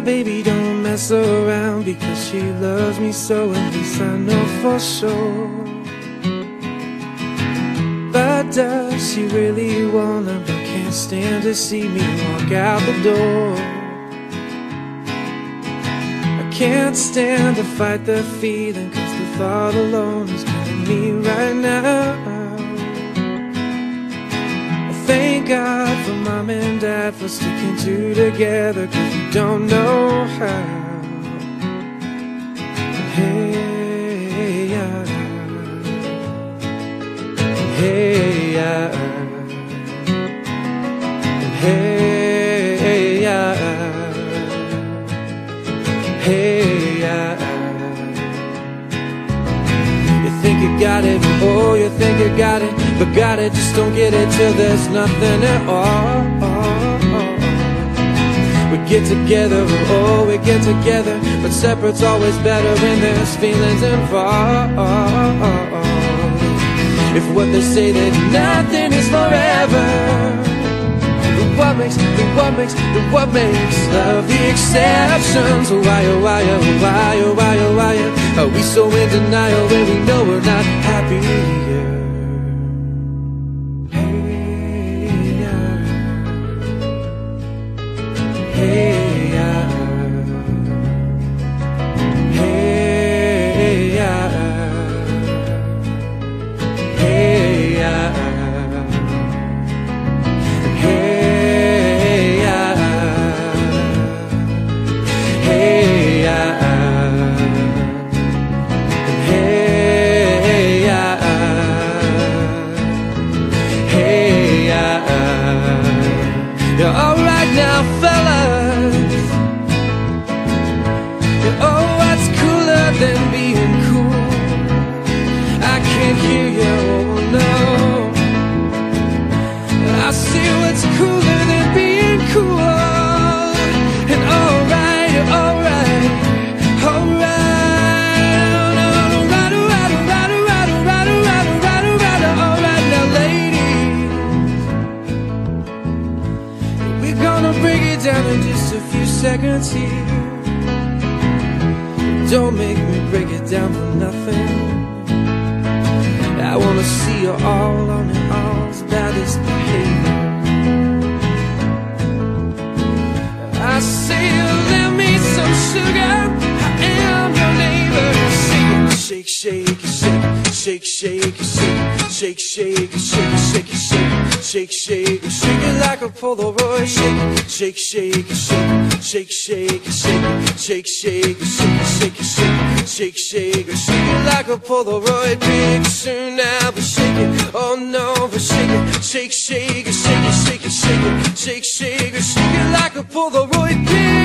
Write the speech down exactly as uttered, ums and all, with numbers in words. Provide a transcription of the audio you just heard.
baby don't mess around, because she loves me so, at least I know for sure. But does she really wanna, but can't stand to see me walk out the door? I can't stand to fight the feeling, cause the thought alone is killing me right now. Thank God for Mom and Dad for sticking two together, cause we don't know how. Hey, yeah. Hey, yeah. Hey, yeah. Hey, yeah. You think you got it, oh, you think you got it, but got it, just don't get it till there's nothing at all. We get together, oh, we get together, but separate's always better when there's feelings involved. If what they say that nothing is forever, then what makes, then what makes, then what makes love the exceptions? Why, oh, why, oh, why, oh, why, oh, why are we so in denial when we know we're not happy here? Hey, yeah. Hey, yeah. Hey, yeah. Hey, yeah. Hey, yeah. Hey, yeah. Hey, yeah. You're alright now, fellas. Oh, what's cooler than being cool? I can't hear you, oh no. I see what's cooler than being cool. And alright, alright, alright, alright, alright, alright, alright, alright, alright, alright, alright, alright, now ladies, we're gonna break it down in just a few seconds here. Don't make me break it down for nothing. I wanna see you all on your all's baddest behavior. I say you lend me some sugar, I am your neighbor. Shake, shake, shake, shake, shake, shake, shake, shake, shake, shake, shake, shake, shake, shake it like a Polaroid. Shake, shake, shake, shake, shake, shake, shake, shake, shake, shake, shake, shake, shake, shake it like a Polaroid picture now. But shake it, oh no, but shake it, shake, shake, shake it, shake it, shake it, shake, shake, shake it like a Polaroid picture.